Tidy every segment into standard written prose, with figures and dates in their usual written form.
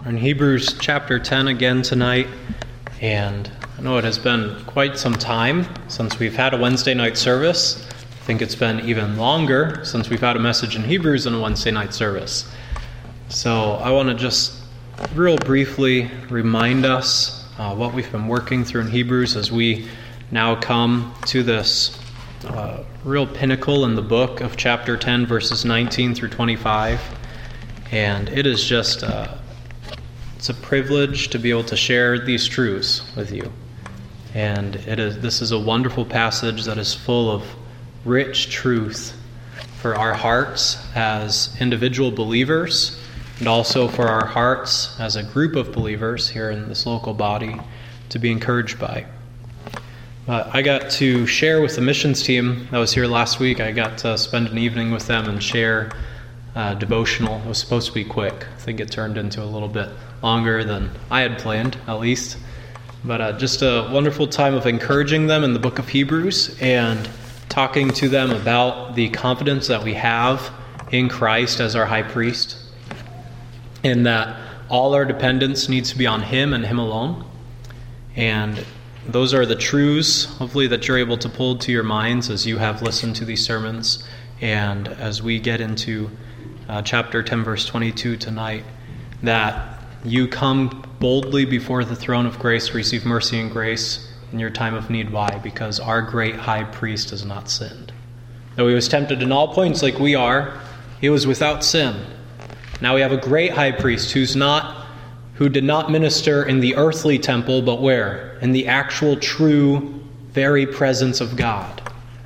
We're in Hebrews chapter 10 again tonight, and I know it has been quite some time since we've had a Wednesday night service. I think it's been even longer since we've had a message in Hebrews in a Wednesday night service. So I want to just real briefly remind us what we've been working through in Hebrews as we now come to this real pinnacle in the book of chapter 10, verses 19 through 25. And it is just it's a privilege to be able to share these truths with you. And this is a wonderful passage that is full of rich truth for our hearts as individual believers, and also for our hearts as a group of believers here in this local body to be encouraged by. I got to share with the missions team that was here last week. I got to spend an evening with them and share devotional. It was supposed to be quick. I think it turned into a little bit longer than I had planned, at least. But just a wonderful time of encouraging them in the book of Hebrews and talking to them about the confidence that we have in Christ as our high priest, and that all our dependence needs to be on Him and Him alone. And those are the truths, hopefully, that you're able to pull to your minds as you have listened to these sermons. And as we get into chapter 10, verse 22 tonight, that you come boldly before the throne of grace to receive mercy and grace in your time of need. Why? Because our great high priest has not sinned. Though he was tempted in all points like we are, he was without sin. Now we have a great high priest who did not minister in the earthly temple, but where? In the actual, true, very presence of God.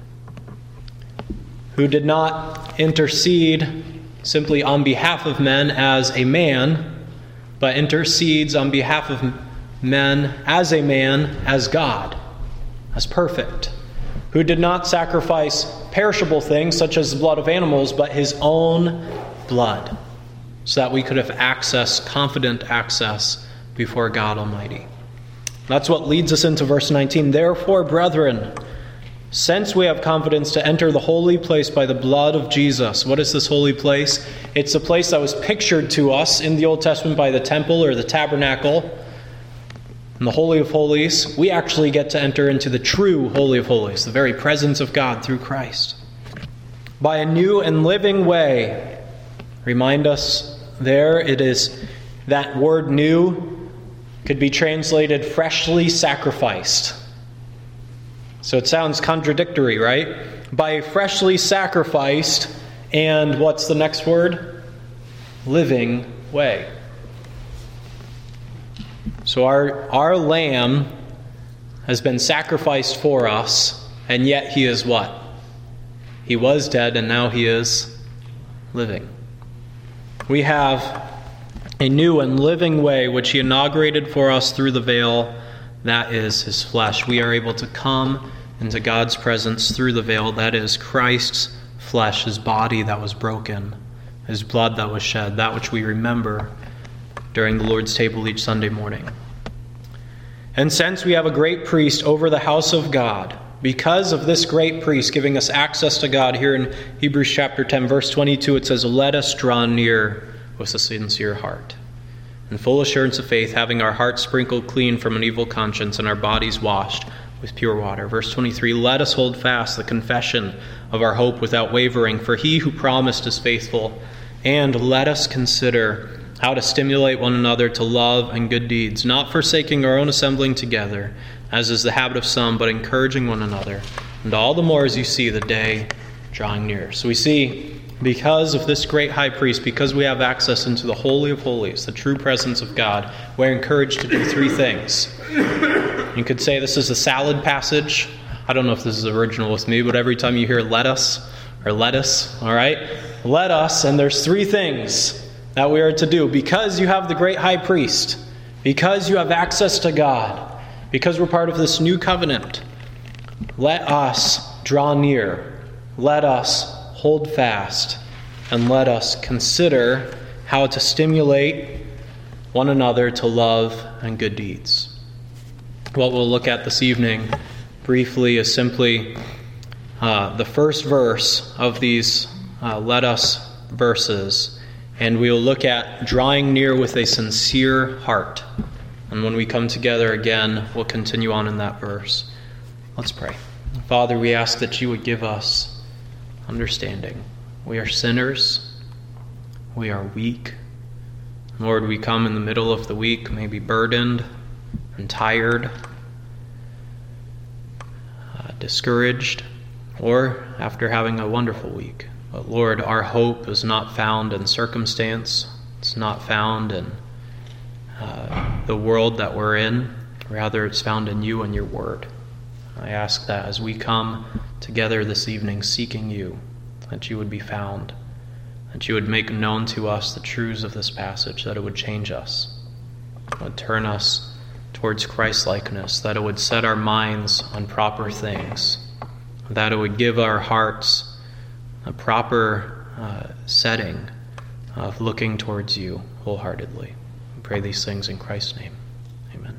Who did not intercede simply on behalf of men as a man, but intercedes on behalf of men, as God, as perfect. Who did not sacrifice perishable things such as the blood of animals, but His own blood, so that we could have confident access before God Almighty. That's what leads us into verse 19. Therefore, brethren, since we have confidence to enter the holy place by the blood of Jesus. What is this holy place? It's the place that was pictured to us in the Old Testament by the temple or the tabernacle. In the Holy of Holies, we actually get to enter into the true Holy of Holies, the very presence of God through Christ. By a new and living way. Remind us there, it is that word new could be translated freshly sacrificed. So it sounds contradictory, right? By a freshly sacrificed, and what's the next word? Living way. So our lamb has been sacrificed for us, and yet he is what? He was dead, and now he is living. We have a new and living way which he inaugurated for us through the veil, that is his flesh. We are able to come into God's presence through the veil, that is Christ's flesh, his body that was broken, his blood that was shed, that which we remember during the Lord's table each Sunday morning. And since we have a great priest over the house of God, because of this great priest giving us access to God, here in Hebrews chapter 10, verse 22, it says, let us draw near with a sincere heart, in full assurance of faith, having our hearts sprinkled clean from an evil conscience and our bodies washed with pure water. Verse 23, let us hold fast the confession of our hope without wavering, for he who promised is faithful. And let us consider how to stimulate one another to love and good deeds, not forsaking our own assembling together, as is the habit of some, but encouraging one another, and all the more as you see the day drawing near. So we see, because of this great high priest, because we have access into the Holy of Holies, the true presence of God, we're encouraged to do three things. You could say this is a salad passage. I don't know if this is original with me, but every time you hear let us or lettuce, all right? Let us, and there's three things that we are to do. Because you have the great high priest, because you have access to God, because we're part of this new covenant, let us draw near, let us hold fast, and let us consider how to stimulate one another to love and good deeds. What we'll look at this evening briefly is simply the first verse of these let us verses, And we will look at drawing near with a sincere heart. And when we come together again, we'll continue on in that verse. Let's pray. Father, we ask that you would give us understanding. We are sinners. We are weak. Lord, we come in the middle of the week, maybe burdened and tired, discouraged, or after having a wonderful week. But Lord, our hope is not found in circumstance. It's not found in the world that we're in. Rather, it's found in you and your word. I ask that as we come together this evening seeking you, that you would be found, that you would make known to us the truths of this passage, that it would change us, it would turn us towards Christ-likeness, that it would set our minds on proper things, that it would give our hearts a proper setting of looking towards you wholeheartedly. We pray these things in Christ's name. Amen.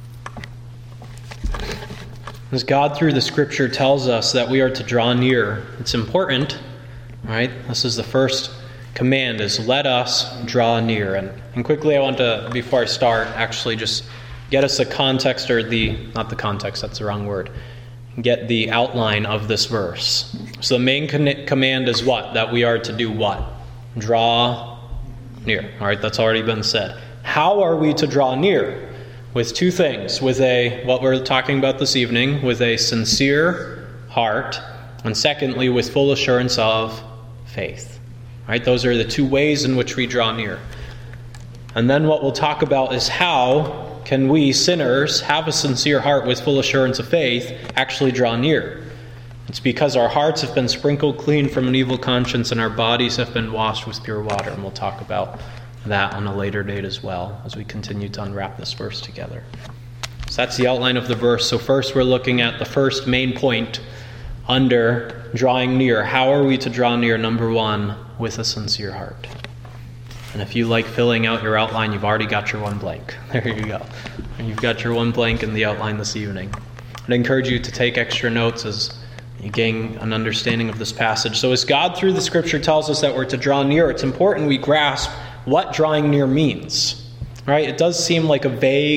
As God through the Scripture tells us that we are to draw near, it's important, right? This is the first command, is let us draw near. And quickly I want to, before I start, actually just get us a context, or not the context, that's the wrong word, get the outline of this verse. So the main command is what? That we are to do what? Draw near. All right, that's already been said. How are we to draw near? With two things. With what we're talking about this evening, with a sincere heart, and secondly, with full assurance of faith. All right, those are the two ways in which we draw near. And then what we'll talk about is how can we, sinners, have a sincere heart with full assurance of faith, actually draw near. It's because our hearts have been sprinkled clean from an evil conscience and our bodies have been washed with pure water. And we'll talk about that on a later date as well as we continue to unwrap this verse together. So that's the outline of the verse. So first we're looking at the first main point under drawing near. How are we to draw near? Number one, with a sincere heart. And if you like filling out your outline, you've already got your one blank. There you go. And you've got your one blank in the outline this evening. I'd encourage you to take extra notes as you gain an understanding of this passage. So as God through the Scripture tells us that we're to draw near, it's important we grasp what drawing near means. Right? It does seem like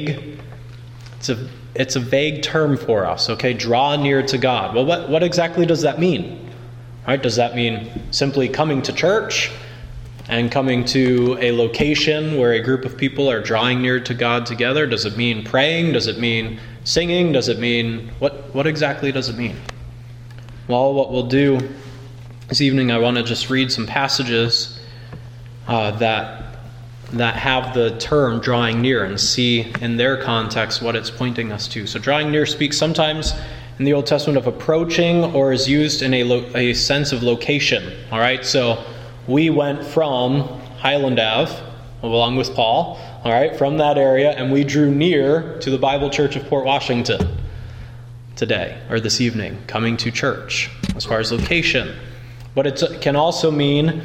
it's a vague term for us. Okay, draw near to God. Well, what exactly does that mean? Right? Does that mean simply coming to church and coming to a location where a group of people are drawing near to God together? Does it mean praying? Does it mean singing? Does it mean, what exactly does it mean? Well, what we'll do this evening, I want to just read some passages that have the term drawing near and see in their context what it's pointing us to. So drawing near speaks sometimes in the Old Testament of approaching, or is used in a sense of location. All right, so we went from Highland Ave, along with Paul, all right, from that area, and we drew near to the Bible Church of Port Washington today, or this evening, coming to church, as far as location. But it can also mean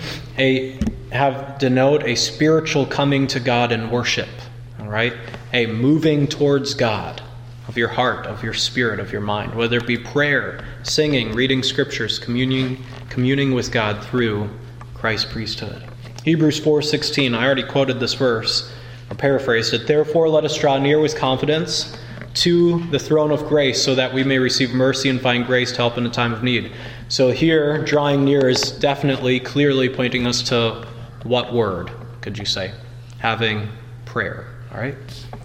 denote a spiritual coming to God in worship, all right, a moving towards God of your heart, of your spirit, of your mind, whether it be prayer, singing, reading scriptures, communing with God through Christ's priesthood. Hebrews 4:16, I already quoted this verse, or paraphrased it. Therefore, let us draw near with confidence to the throne of grace, so that we may receive mercy and find grace to help in a time of need. So here, drawing near is definitely, clearly pointing us to what word, could you say? Having prayer, all right?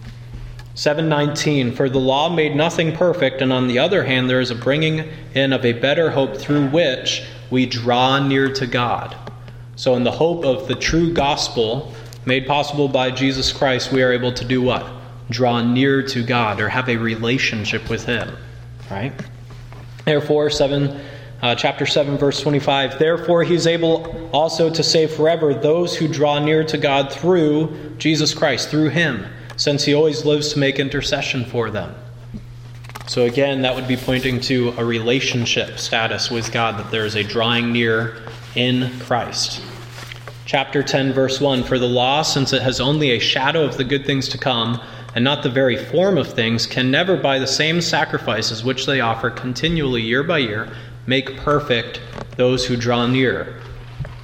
7:19, for the law made nothing perfect, and on the other hand, there is a bringing in of a better hope through which we draw near to God. So in the hope of the true gospel made possible by Jesus Christ, we are able to do what? Draw near to God, or have a relationship with Him. Right? Therefore, chapter 7, verse 25, therefore He is able also to save forever those who draw near to God through Jesus Christ, through Him, since He always lives to make intercession for them. So again, that would be pointing to a relationship status with God, that there is a drawing near in Christ. Chapter 10, verse 1, for the law, since it has only a shadow of the good things to come, and not the very form of things, can never by the same sacrifices which they offer continually year by year make perfect those who draw near.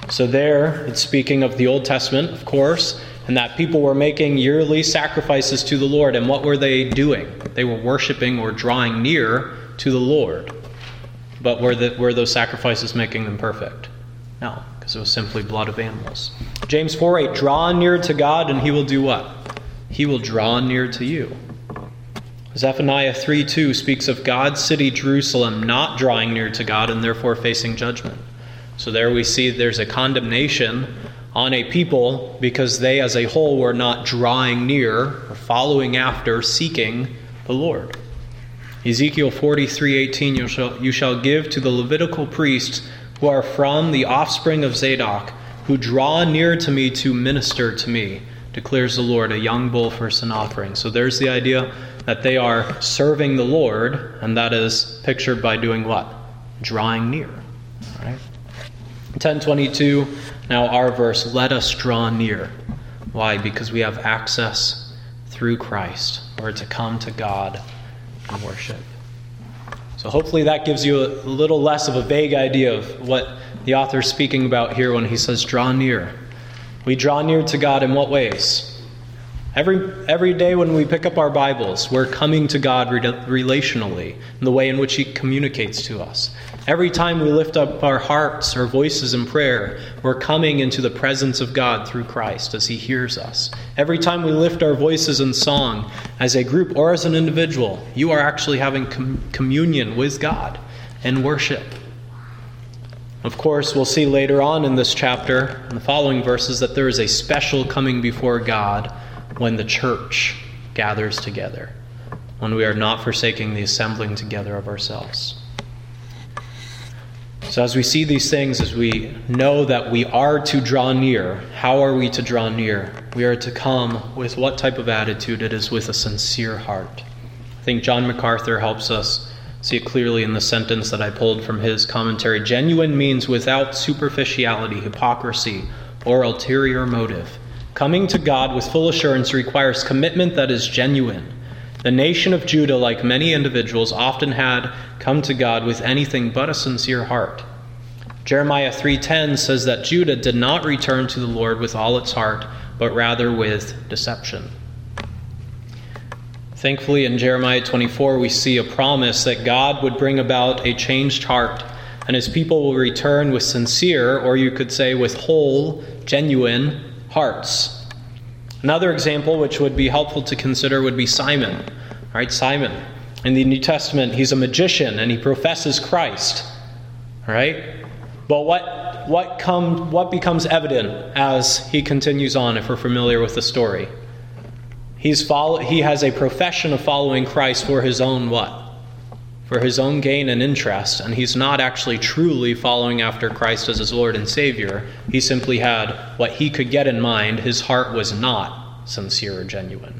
So there, it's speaking of the Old Testament, of course, and that people were making yearly sacrifices to the Lord. And what were they doing? They were worshiping or drawing near to the Lord. But were those sacrifices making them perfect? No, because it was simply blood of animals. James 4:8, draw near to God and he will do what? He will draw near to you. Zephaniah 3:2 speaks of God's city, Jerusalem, not drawing near to God and therefore facing judgment. So there we see there's a condemnation on a people because they as a whole were not drawing near or following after, seeking the Lord. Ezekiel 43:18, you shall give to the Levitical priests who are from the offspring of Zadok, who draw near to me to minister to me, declares the Lord, a young bull for sin offering. So there's the idea that they are serving the Lord, and that is pictured by doing what? Drawing near. All right. 10:22, now our verse, let us draw near. Why? Because we have access through Christ, or to come to God and worship. So hopefully that gives you a little less of a vague idea of what the author is speaking about here when he says draw near. We draw near to God in what ways? Every day when we pick up our Bibles, we're coming to God relationally in the way in which he communicates to us. Every time we lift up our hearts or voices in prayer, we're coming into the presence of God through Christ as he hears us. Every time we lift our voices in song as a group or as an individual, you are actually having communion with God and worship. Of course, we'll see later on in this chapter, in the following verses, that there is a special coming before God when the church gathers together, when we are not forsaking the assembling together of ourselves. So as we see these things, as we know that we are to draw near, how are we to draw near? We are to come with what type of attitude? It is with a sincere heart. I think John MacArthur helps us see it clearly in the sentence that I pulled from his commentary. Genuine means without superficiality, hypocrisy, or ulterior motive. Coming to God with full assurance requires commitment that is genuine. The nation of Judah, like many individuals, often had come to God with anything but a sincere heart. Jeremiah 3:10 says that Judah did not return to the Lord with all its heart, but rather with deception. Thankfully, in Jeremiah 24, we see a promise that God would bring about a changed heart, and his people will return with sincere, or you could say with whole, genuine hearts. Another example which would be helpful to consider would be Simon. All right, Simon. In the New Testament, he's a magician and he professes Christ. All right? But what becomes evident as he continues on, if we're familiar with the story? He has a profession of following Christ for his own what? For his own gain and interest, and he's not actually truly following after Christ as his Lord and Savior. He simply had what he could get in mind. His heart was not sincere or genuine.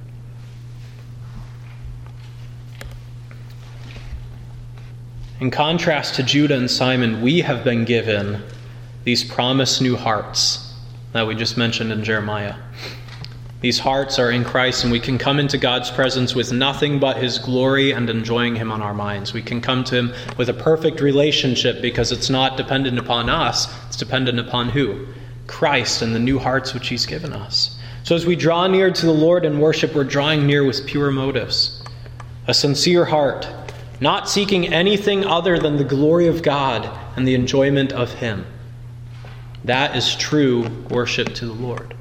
In contrast to Judah and Simon, we have been given these promised new hearts that we just mentioned in Jeremiah. These hearts are in Christ, and we can come into God's presence with nothing but his glory and enjoying him on our minds. We can come to him with a perfect relationship because it's not dependent upon us. It's dependent upon who? Christ and the new hearts which he's given us. So as we draw near to the Lord in worship, we're drawing near with pure motives. A sincere heart, not seeking anything other than the glory of God and the enjoyment of him. That is true worship to the Lord.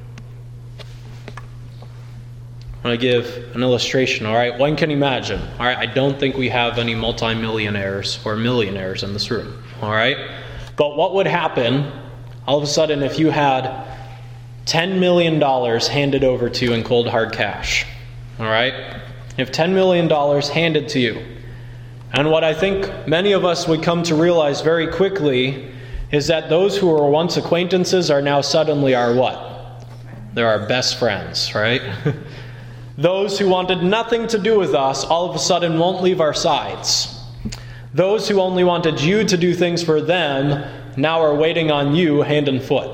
I want to give an illustration, all right? One can imagine, all right? I don't think we have any multimillionaires or millionaires in this room, all right? But what would happen all of a sudden if you had $10 million handed over to you in cold hard cash, all right? If $10 million handed to you. And what I think many of us would come to realize very quickly is that those who were once acquaintances are now suddenly our what? They're our best friends, right? Those who wanted nothing to do with us all of a sudden won't leave our sides. Those who only wanted you to do things for them now are waiting on you hand and foot.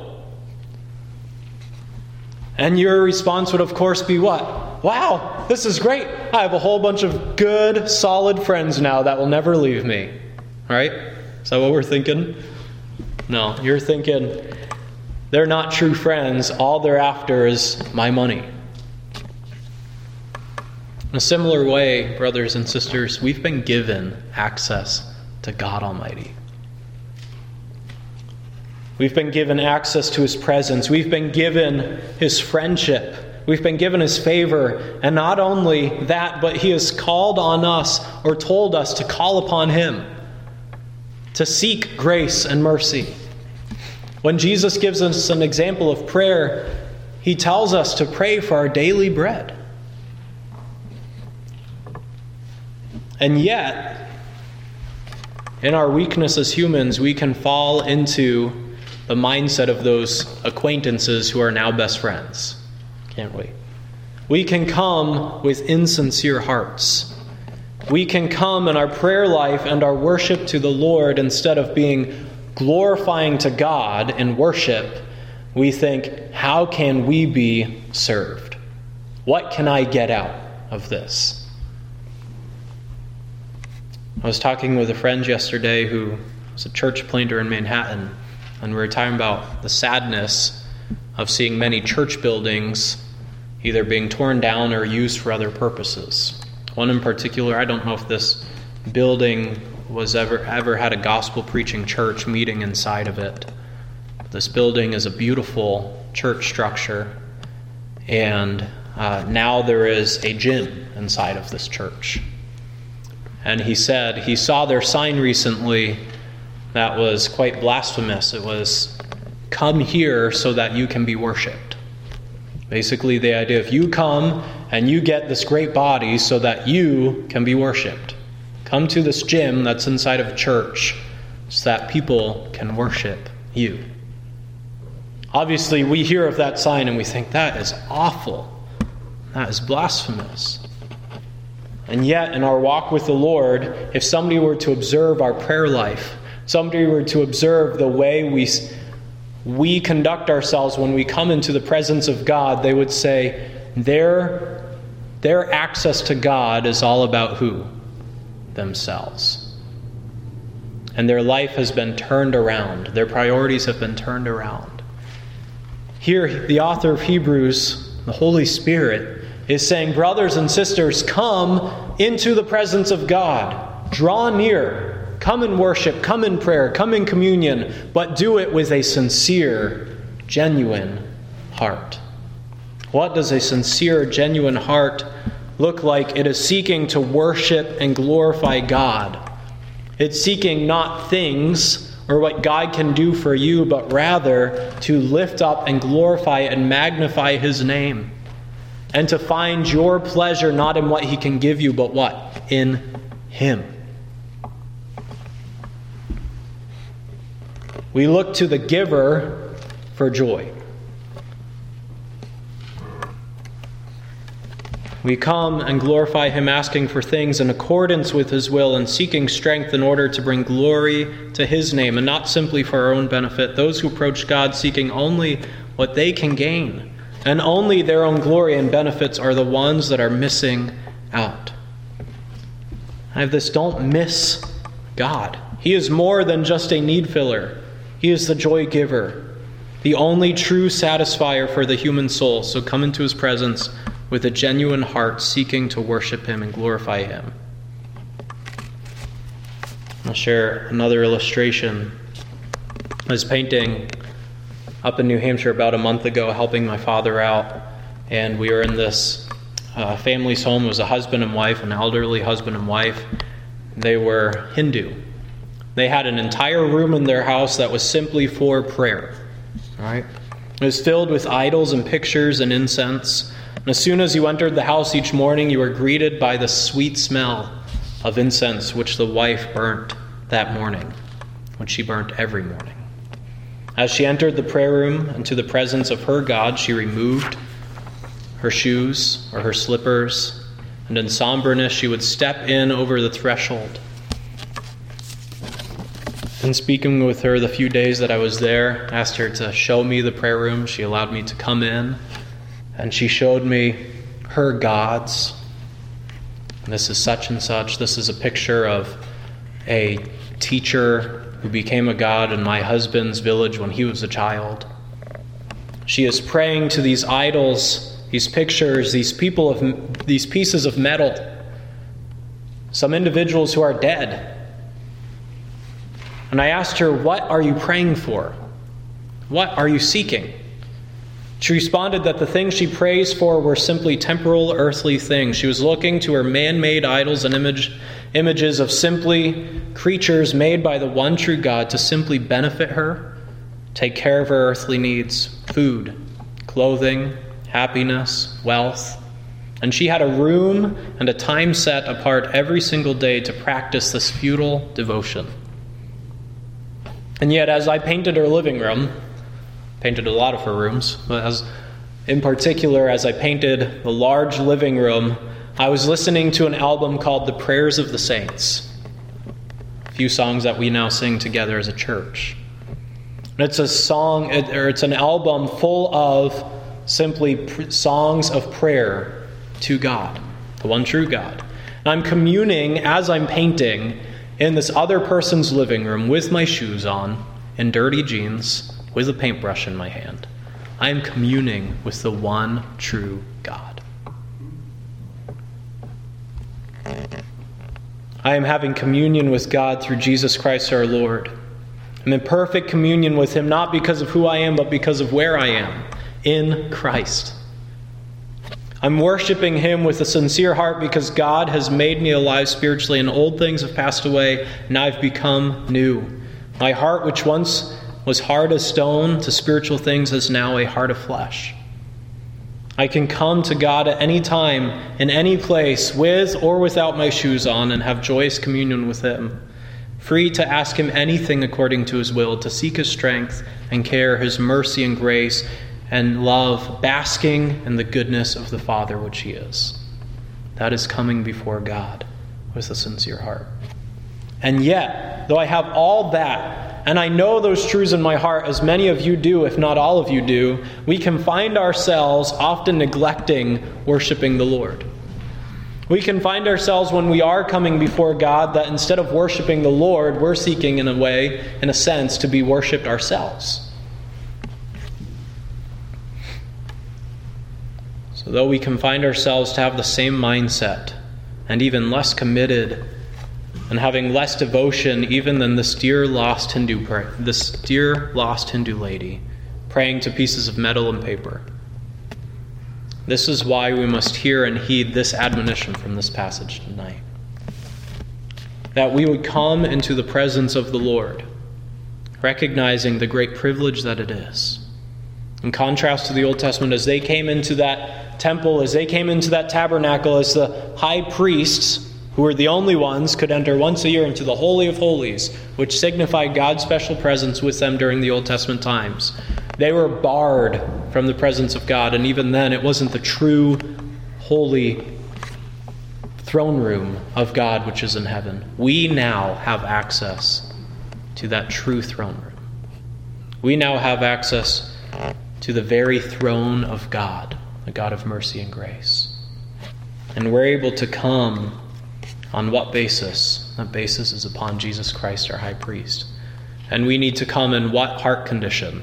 And your response would of course be what? Wow, this is great. I have a whole bunch of good, solid friends now that will never leave me. Right? Is that what we're thinking? No, you're thinking, They're not true friends. All they're after is my money. In a similar way, brothers and sisters, we've been given access to God Almighty. We've been given access to His presence. We've been given His friendship. We've been given His favor. And not only that, but He has called on us or told us to call upon Him, to seek grace and mercy. When Jesus gives us an example of prayer, He tells us to pray for our daily bread. And yet, in our weakness as humans, we can fall into the mindset of those acquaintances who are now best friends, can't we? We can come with insincere hearts. We can come in our prayer life and our worship to the Lord, instead of being glorifying to God in worship, we think, how can we be served? What can I get out of this? I was talking with a friend yesterday who was a church planter in Manhattan, and we were talking about the sadness of seeing many church buildings either being torn down or used for other purposes. One in particular, I don't know if this building was ever had a gospel preaching church meeting inside of it. This building is a beautiful church structure, and now there is a gym inside of this church. And he said he saw their sign recently that was quite blasphemous. It was, "Come here so that you can be worshipped." Basically the idea, if you come and you get this great body so that you can be worshipped. Come to this gym that's inside of a church so that people can worship you. Obviously, we hear of that sign and we think, that is awful. That is blasphemous. And yet, in our walk with the Lord, if somebody were to observe our prayer life, somebody were to observe the way we conduct ourselves when we come into the presence of God, they would say their access to God is all about who? Themselves. And their life has been turned around. Their priorities have been turned around. Here, the author of Hebrews, the Holy Spirit, is saying, brothers and sisters, come into the presence of God. Draw near. Come in worship. Come in prayer. Come in communion. But do it with a sincere, genuine heart. What does a sincere, genuine heart look like? It is seeking to worship and glorify God. It's seeking not things or what God can do for you, but rather to lift up and glorify and magnify His name. And to find your pleasure not in what He can give you, but what? In Him. We look to the giver for joy. We come and glorify Him, asking for things in accordance with His will and seeking strength in order to bring glory to His name, and not simply for our own benefit. Those who approach God seeking only what they can gain and only their own glory and benefits are the ones that are missing out. I have this: don't miss God. He is more than just a need filler. He is the joy giver, the only true satisfier for the human soul. So come into His presence with a genuine heart, seeking to worship Him and glorify Him. I'll share another illustration. I was painting up in New Hampshire about a month ago, helping my father out, and we were in this family's home. It was a husband and wife, an elderly husband and wife. They were Hindu. They had an entire room in their house that was simply for prayer. All right? It was filled with idols and pictures and incense. And as soon as you entered the house each morning, you were greeted by the sweet smell of incense, which the wife burnt that morning, which she burnt every morning. As she entered the prayer room into the presence of her God, she removed her shoes or her slippers, and in somberness she would step in over the threshold. In speaking with her the few days that I was there, I asked her to show me the prayer room. She allowed me to come in, and she showed me her gods. This is such and such. This is a picture of a teacher who became a god in my husband's village when he was a child. She is praying to these idols, these pictures, these pieces of metal, some individuals who are dead. And I asked her, what are you praying for? What are you seeking? She responded that the things she prays for were simply temporal, earthly things. She was looking to her man-made idols and images of simply creatures made by the one true God to simply benefit her, take care of her earthly needs, food, clothing, happiness, wealth. And she had a room and a time set apart every single day to practice this futile devotion. And yet, as I painted her living room, painted a lot of her rooms, but in particular, as I painted the large living room, I was listening to an album called The Prayers of the Saints, a few songs that we now sing together as a church. And it's it's an album full of simply songs of prayer to God, the one true God. And I'm communing as I'm painting in this other person's living room with my shoes on, in dirty jeans, with a paintbrush in my hand. I am communing with the one true God. I am having communion with God through Jesus Christ our Lord. I'm in perfect communion with Him, not because of who I am, but because of where I am, in Christ. I'm worshiping Him with a sincere heart because God has made me alive spiritually, and old things have passed away, and I've become new. My heart, which once was hard as stone to spiritual things, is now a heart of flesh. I can come to God at any time, in any place, with or without my shoes on, and have joyous communion with Him, free to ask Him anything according to His will, to seek His strength and care, His mercy and grace and love, basking in the goodness of the Father which He is. That is coming before God with a sincere heart. And yet, though I have all that, and I know those truths in my heart, as many of you do, if not all of you do, we can find ourselves often neglecting worshiping the Lord. We can find ourselves, when we are coming before God, that instead of worshiping the Lord, we're seeking in a sense, to be worshipped ourselves. So though we can find ourselves to have the same mindset, and even less committed, and having less devotion even than this dear lost Hindu lady praying to pieces of metal and paper. This is why we must hear and heed this admonition from this passage tonight. That we would come into the presence of the Lord, recognizing the great privilege that it is. In contrast to the Old Testament, as they came into that temple, as they came into that tabernacle, as the high priests, who were the only ones, could enter once a year into the Holy of Holies, which signified God's special presence with them during the Old Testament times. They were barred from the presence of God, and even then it wasn't the true, holy throne room of God which is in heaven. We now have access to that true throne room. We now have access to the very throne of God, the God of mercy and grace. And we're able to come on what basis? That basis is upon Jesus Christ, our high priest. And we need to come in what heart condition?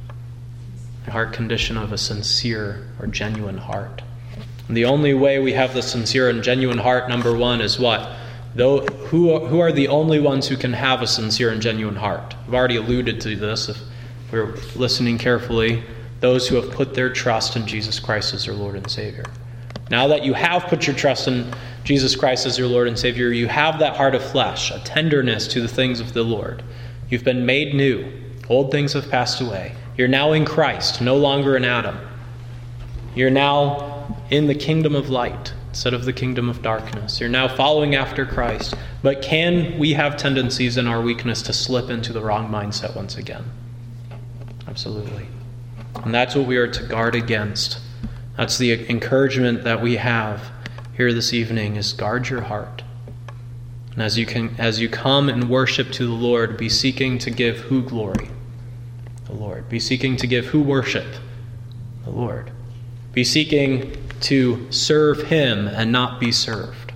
A heart condition of a sincere or genuine heart. And the only way we have the sincere and genuine heart, number one, is what? Who are the only ones who can have a sincere and genuine heart? I've already alluded to this, if we're listening carefully. Those who have put their trust in Jesus Christ as their Lord and Savior. Now that you have put your trust in Jesus Christ as your Lord and Savior, you have that heart of flesh, a tenderness to the things of the Lord. You've been made new. Old things have passed away. You're now in Christ, no longer in Adam. You're now in the kingdom of light instead of the kingdom of darkness. You're now following after Christ. But can we have tendencies in our weakness to slip into the wrong mindset once again? Absolutely. And that's what we are to guard against. That's the encouragement that we have here this evening, is guard your heart. And as you come and worship to the Lord, be seeking to give who glory? The Lord. Be seeking to give who worship? The Lord. Be seeking to serve Him and not be served.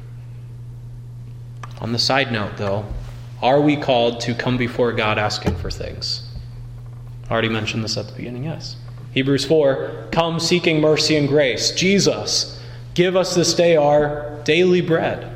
On the side note, though, are we called to come before God asking for things? I already mentioned this at the beginning, yes. Hebrews 4, come seeking mercy and grace. Jesus, give us this day our daily bread.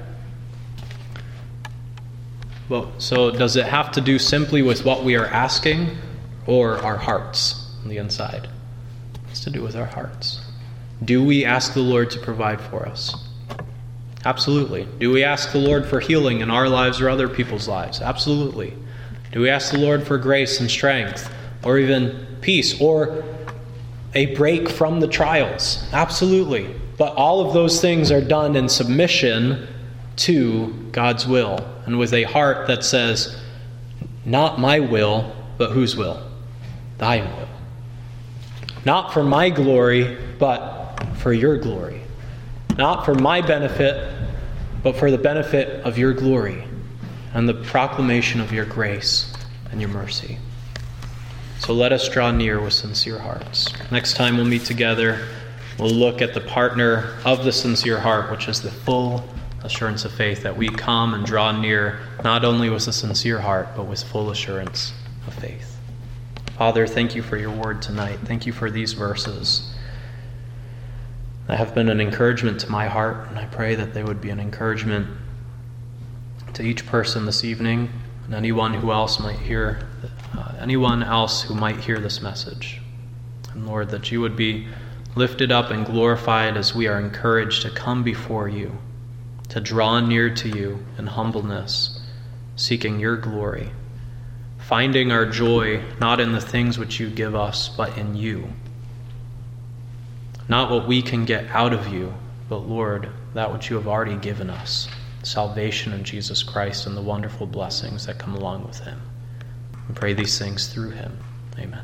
Well, so does it have to do simply with what we are asking or our hearts on the inside? It has to do with our hearts. Do we ask the Lord to provide for us? Absolutely. Do we ask the Lord for healing in our lives or other people's lives? Absolutely. Do we ask the Lord for grace and strength or even peace or a break from the trials? Absolutely. But all of those things are done in submission to God's will and with a heart that says, not my will, but whose will? Thy will. Not for my glory, but for your glory. Not for my benefit, but for the benefit of your glory and the proclamation of your grace and your mercy. So let us draw near with sincere hearts. Next time we'll meet together, we'll look at the partner of the sincere heart, which is the full assurance of faith, that we come and draw near not only with a sincere heart, but with full assurance of faith. Father, thank you for your word tonight. Thank you for these verses that have been an encouragement to my heart, and I pray that they would be an encouragement to each person this evening and anyone else who might hear this message. And Lord, that you would be lifted up and glorified as we are encouraged to come before you, to draw near to you in humbleness, seeking your glory, finding our joy not in the things which you give us, but in you. Not what we can get out of you, but Lord, that which you have already given us, salvation in Jesus Christ and the wonderful blessings that come along with him. We pray these things through him. Amen.